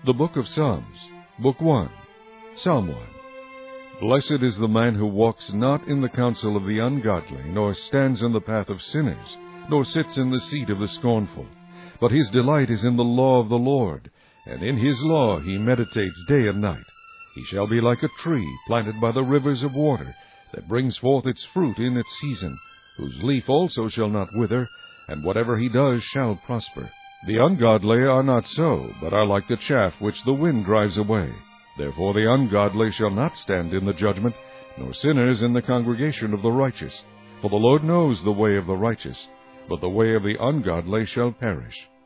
The Book of Psalms, Book 1, Psalm 1. Blessed is the man who walks not in the counsel of the ungodly, nor stands in the path of sinners, nor sits in the seat of the scornful. But his delight is in the law of the Lord, and in his law he meditates day and night. He shall be like a tree planted by the rivers of water, that brings forth its fruit in its season, whose leaf also shall not wither, and whatever he does shall prosper. The ungodly are not so, but are like the chaff which the wind drives away. Therefore the ungodly shall not stand in the judgment, nor sinners in the congregation of the righteous. For the Lord knows the way of the righteous, but the way of the ungodly shall perish.